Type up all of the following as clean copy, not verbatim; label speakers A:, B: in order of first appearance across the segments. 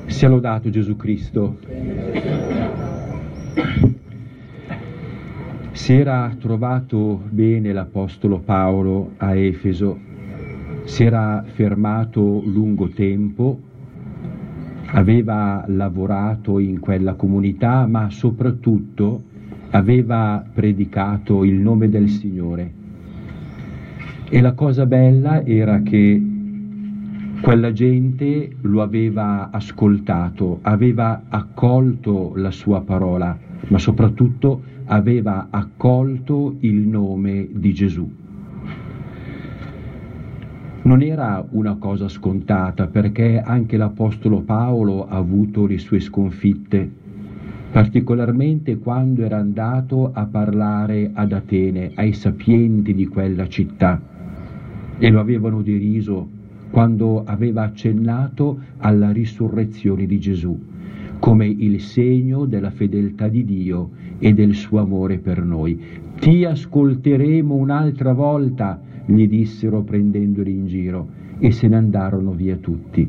A: Sia lodato Gesù Cristo. Si era trovato bene l'Apostolo Paolo a Efeso, si era fermato lungo tempo, aveva lavorato in quella comunità, ma soprattutto aveva predicato il nome del Signore. E la cosa bella era che quella gente lo aveva ascoltato, aveva accolto la sua parola, ma soprattutto aveva accolto il nome di Gesù. Non era una cosa scontata, perché anche l'Apostolo Paolo ha avuto le sue sconfitte, particolarmente quando era andato a parlare ad Atene, ai sapienti di quella città, e lo avevano deriso quando aveva accennato alla risurrezione di Gesù, come il segno della fedeltà di Dio e del suo amore per noi. Ti ascolteremo un'altra volta, gli dissero prendendoli in giro, e se ne andarono via tutti.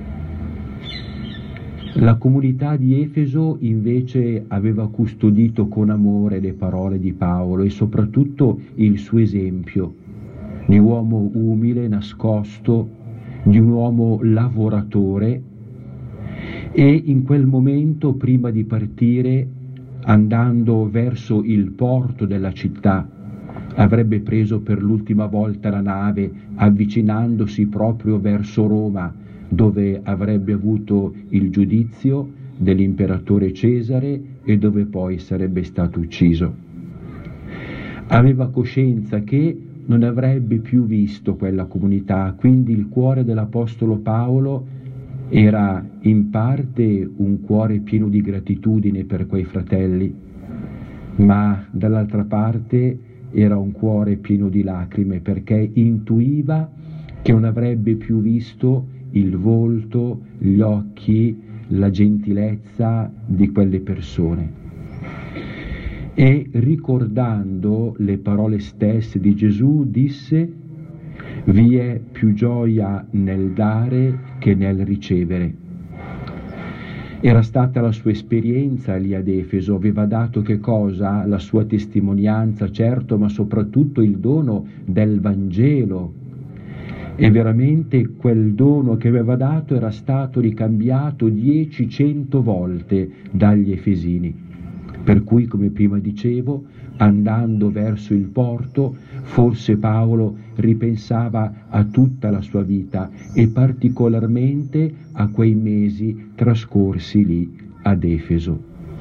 A: La comunità di Efeso invece aveva custodito con amore le parole di Paolo e soprattutto il suo esempio di uomo umile, nascosto, di un uomo lavoratore, e in quel momento, prima di partire, andando verso il porto della città, avrebbe preso per l'ultima volta la nave, avvicinandosi proprio verso Roma, dove avrebbe avuto il giudizio dell'imperatore Cesare e dove poi sarebbe stato ucciso. Aveva coscienza che non avrebbe più visto quella comunità, quindi il cuore dell'Apostolo Paolo era in parte un cuore pieno di gratitudine per quei fratelli, ma dall'altra parte era un cuore pieno di lacrime, perché intuiva che non avrebbe più visto il volto, gli occhi, la gentilezza di quelle persone. E ricordando le parole stesse di Gesù disse: vi è più gioia nel dare che nel ricevere. Era stata la sua esperienza lì ad Efeso, aveva dato che cosa? La sua testimonianza, certo, ma soprattutto il dono del Vangelo. E veramente quel dono che aveva dato era stato ricambiato 10-100 volte dagli Efesini. Per cui, come prima dicevo, andando verso il porto, forse Paolo ripensava a tutta la sua vita e particolarmente a quei mesi trascorsi lì ad Efeso.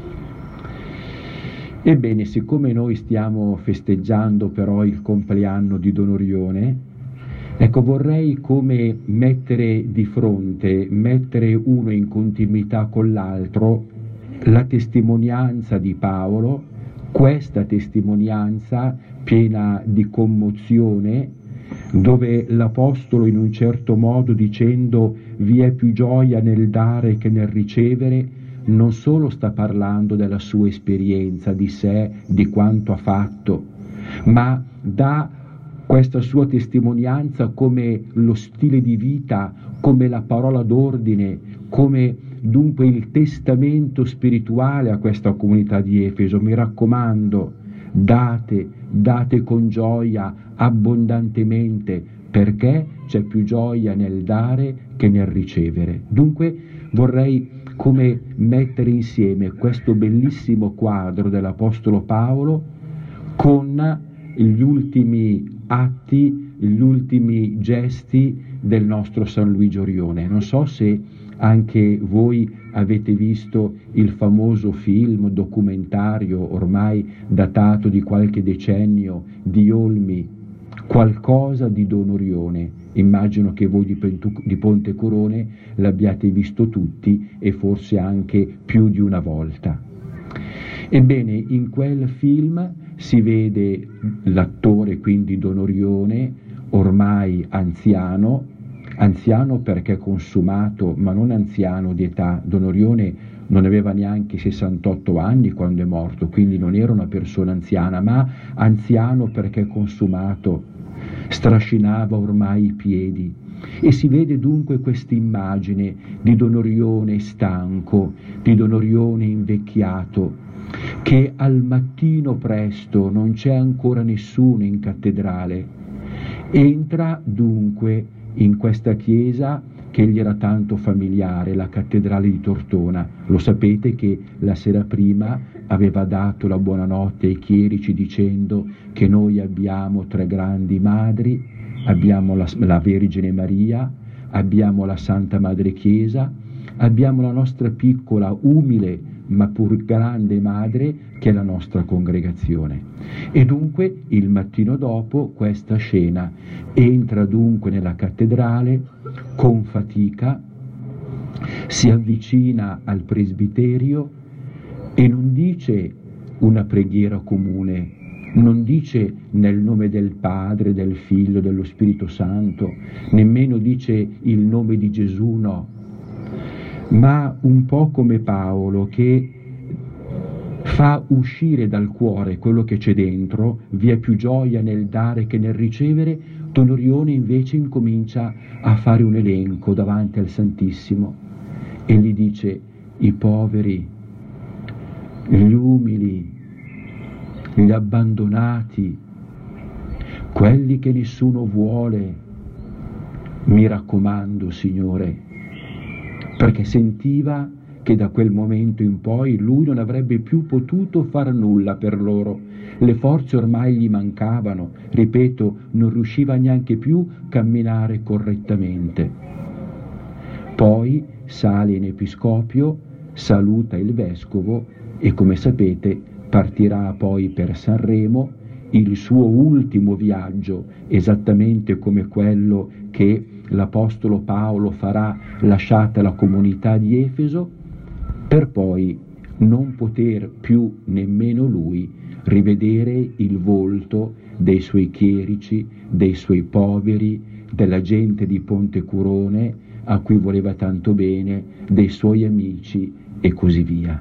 A: Ebbene, siccome noi stiamo festeggiando però il compleanno di Don Orione, ecco, vorrei come mettere di fronte, mettere uno in continuità con l'altro, la testimonianza di Paolo, questa testimonianza piena di commozione, dove l'Apostolo in un certo modo, dicendo vi è più gioia nel dare che nel ricevere, non solo sta parlando della sua esperienza, di sé, di quanto ha fatto, ma dà questa sua testimonianza come lo stile di vita, come la parola d'ordine, come dunque il testamento spirituale a questa comunità di Efeso. Mi raccomando, date con gioia, abbondantemente, perché c'è più gioia nel dare che nel ricevere. Dunque vorrei come mettere insieme questo bellissimo quadro dell'Apostolo Paolo con gli ultimi atti, gli ultimi gesti del nostro San Luigi Orione. Non so se anche voi avete visto il famoso film documentario ormai datato di qualche decennio di Olmi, Qualcosa di Don Orione. Immagino che voi di Pontecorone l'abbiate visto tutti e forse anche più di una volta. Ebbene, in quel film si vede l'attore, quindi Don Orione, ormai anziano perché consumato, ma non anziano di età. Don Orione non aveva neanche 68 anni quando è morto, quindi non era una persona anziana, ma anziano perché consumato, strascinava ormai i piedi, E si vede dunque questa immagine di Don Orione stanco, di Don Orione invecchiato, che al mattino presto, non c'è ancora nessuno in cattedrale, entra dunque in questa chiesa che gli era tanto familiare, la cattedrale di Tortona. Lo sapete che la sera prima aveva dato la buonanotte ai chierici dicendo che noi abbiamo 3 grandi madri, abbiamo la Vergine Maria, abbiamo la Santa Madre Chiesa, abbiamo la nostra piccola, umile ma pur grande madre che è la nostra congregazione. E dunque il mattino dopo questa scena: entra dunque nella cattedrale con fatica, si avvicina al presbiterio e non dice una preghiera comune, non dice nel nome del Padre, del Figlio, dello Spirito Santo, nemmeno dice il nome di Gesù, no, ma un po' come Paolo che fa uscire dal cuore quello che c'è dentro, vi è più gioia nel dare che nel ricevere. Don Orione invece incomincia a fare un elenco davanti al Santissimo e gli dice: i poveri, gli umili, gli abbandonati, quelli che nessuno vuole, mi raccomando, Signore, perché sentiva che da quel momento in poi lui non avrebbe più potuto far nulla per loro. Le forze ormai gli mancavano, ripeto, non riusciva neanche più a camminare correttamente. Poi sale in episcopio, saluta il vescovo e, come sapete, partirà poi per Sanremo, il suo ultimo viaggio, esattamente come quello che l'Apostolo Paolo farà lasciata la comunità di Efeso, per poi non poter più nemmeno lui rivedere il volto dei suoi chierici, dei suoi poveri, della gente di Ponte Curone a cui voleva tanto bene, dei suoi amici e così via.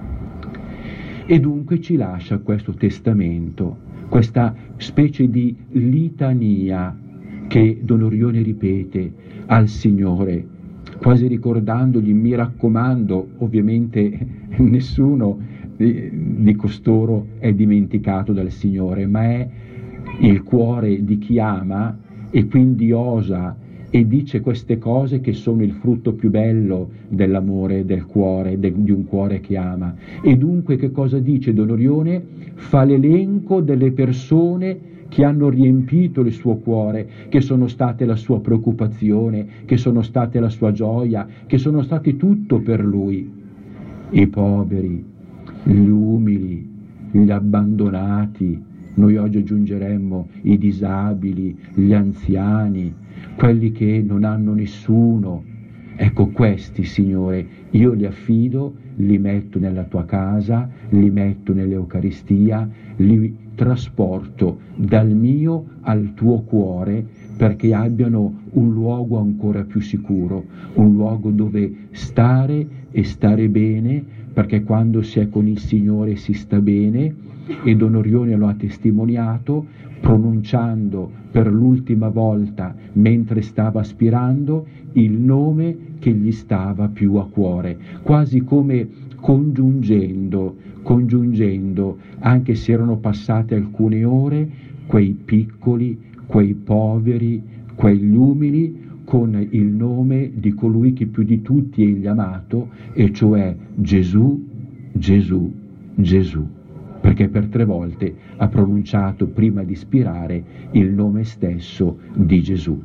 A: E dunque ci lascia questo testamento, questa specie di litania che Don Orione ripete al Signore, quasi ricordandogli: mi raccomando. Ovviamente nessuno di costoro è dimenticato dal Signore, ma è il cuore di chi ama e quindi osa e dice queste cose che sono il frutto più bello dell'amore del cuore, di un cuore che ama. E dunque che cosa dice Don Orione? Fa l'elenco delle persone che hanno riempito il suo cuore, che sono state la sua preoccupazione, che sono state la sua gioia, che sono state tutto per lui. I poveri, gli umili, gli abbandonati, noi oggi aggiungeremmo i disabili, gli anziani, quelli che non hanno nessuno. Ecco, questi, Signore, io li affido, li metto nella tua casa, li metto nell'Eucaristia, li trasporto dal mio al tuo cuore, perché abbiano un luogo ancora più sicuro, un luogo dove stare e stare bene, perché quando si è con il Signore si sta bene. E Don Orione lo ha testimoniato pronunciando per l'ultima volta, mentre stava aspirando, il nome che gli stava più a cuore, quasi come congiungendo, anche se erano passate alcune ore, quei piccoli, quei poveri, quegli umili, con il nome di colui che più di tutti egli ha amato, e cioè Gesù, Gesù, Gesù, perché per 3 volte ha pronunciato prima di spirare il nome stesso di Gesù.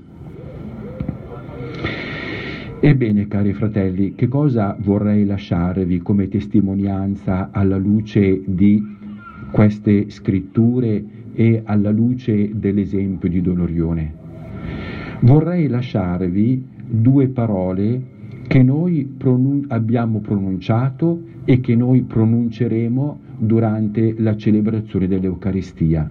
A: Ebbene, cari fratelli, che cosa vorrei lasciarvi come testimonianza alla luce di queste scritture e alla luce dell'esempio di Don Orione? Vorrei lasciarvi 2 parole che noi abbiamo pronunciato e che noi pronunceremo durante la celebrazione dell'Eucaristia.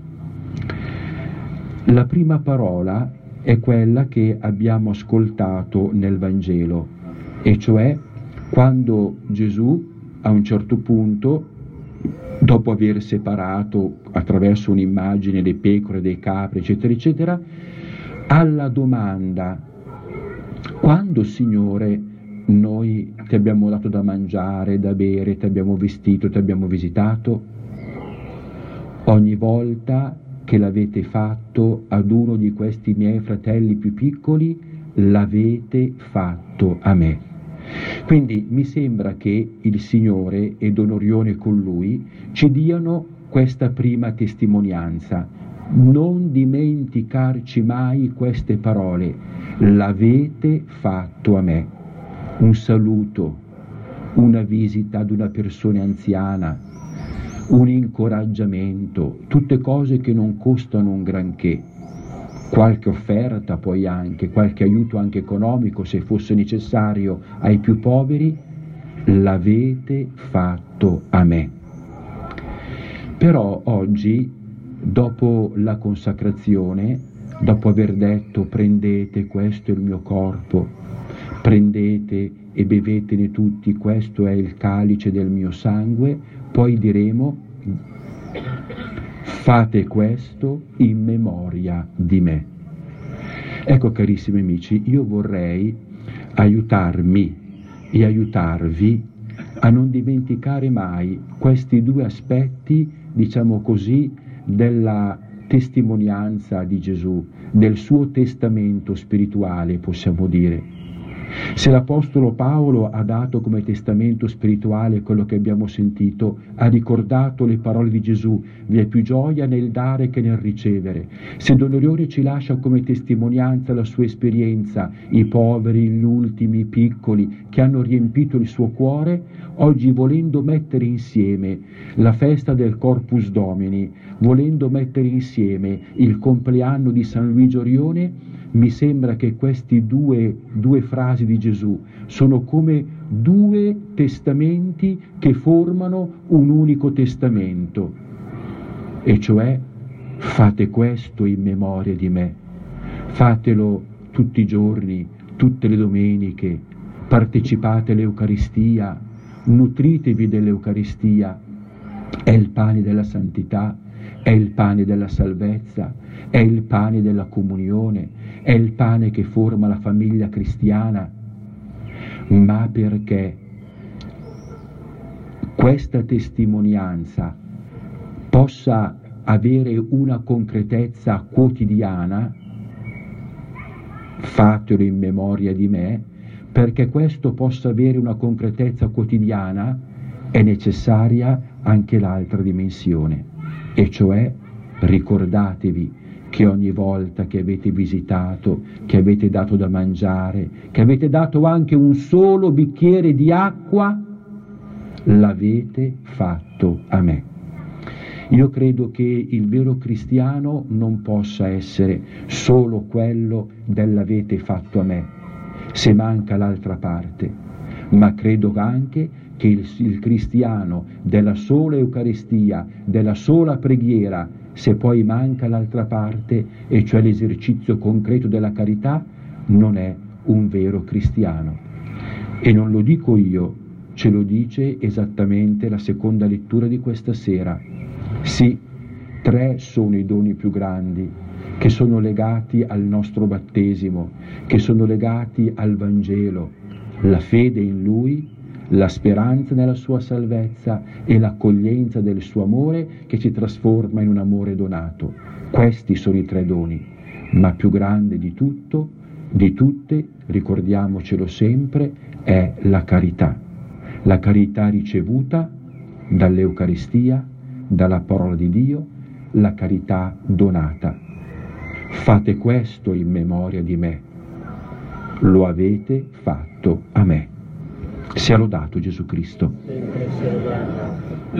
A: La prima parola è quella che abbiamo ascoltato nel Vangelo, e cioè quando Gesù a un certo punto, dopo aver separato attraverso un'immagine le pecore, dei capri, eccetera, eccetera, alla domanda Quando, Signore, noi ti abbiamo dato da mangiare, da bere, ti abbiamo vestito, ti abbiamo visitato? Ogni volta che l'avete fatto ad uno di questi miei fratelli più piccoli, l'avete fatto a me. Quindi mi sembra che il Signore e Don Orione con lui ci diano questa prima testimonianza. Non dimenticarci mai queste parole: l'avete fatto a me. Un saluto, una visita ad una persona anziana, un incoraggiamento, tutte cose che non costano un granché. Qualche offerta poi anche, qualche aiuto anche economico se fosse necessario ai più poveri, l'avete fatto a me. Però oggi, dopo la consacrazione, dopo aver detto prendete, questo è il mio corpo, prendete e bevetene tutti, questo è il calice del mio sangue, poi diremo fate questo in memoria di me. Ecco, carissimi amici, io vorrei aiutarmi e aiutarvi a non dimenticare mai questi due aspetti, diciamo così, della testimonianza di Gesù, del suo testamento spirituale, possiamo dire. Se l'Apostolo Paolo ha dato come testamento spirituale quello che abbiamo sentito, ha ricordato le parole di Gesù, vi è più gioia nel dare che nel ricevere. Se Don Orione ci lascia come testimonianza la sua esperienza, i poveri, gli ultimi, i piccoli, che hanno riempito il suo cuore, oggi volendo mettere insieme la festa del Corpus Domini, volendo mettere insieme il compleanno di San Luigi Orione, mi sembra che questi due frasi di Gesù sono come due testamenti che formano un unico testamento, e cioè fate questo in memoria di me, fatelo tutti i giorni, tutte le domeniche, partecipate all'Eucaristia, nutritevi dell'Eucaristia, è il pane della santità, è il pane della salvezza, è il pane della comunione, è il pane che forma la famiglia cristiana, ma perché questa testimonianza possa avere una concretezza quotidiana, fatelo in memoria di me, perché questo possa avere una concretezza quotidiana è necessaria anche l'altra dimensione, e cioè ricordatevi che ogni volta che avete visitato, che avete dato da mangiare, che avete dato anche un solo bicchiere di acqua, l'avete fatto a me. Io credo che il vero cristiano non possa essere solo quello dell'avete fatto a me, se manca l'altra parte, ma credo anche che il cristiano della sola Eucaristia, della sola preghiera, se poi manca l'altra parte, e cioè l'esercizio concreto della carità, non è un vero cristiano. E non lo dico io, ce lo dice esattamente la seconda lettura di questa sera. Sì, 3 sono i doni più grandi, che sono legati al nostro battesimo, che sono legati al Vangelo: la fede in Lui, la speranza nella sua salvezza e l'accoglienza del suo amore che ci trasforma in un amore donato. Questi sono i 3 doni, ma più grande di tutto, di tutte, ricordiamocelo sempre, è la carità ricevuta dall'Eucaristia, dalla parola di Dio, la carità donata. Fate questo in memoria di me, lo avete fatto a me. Sia lodato Gesù Cristo.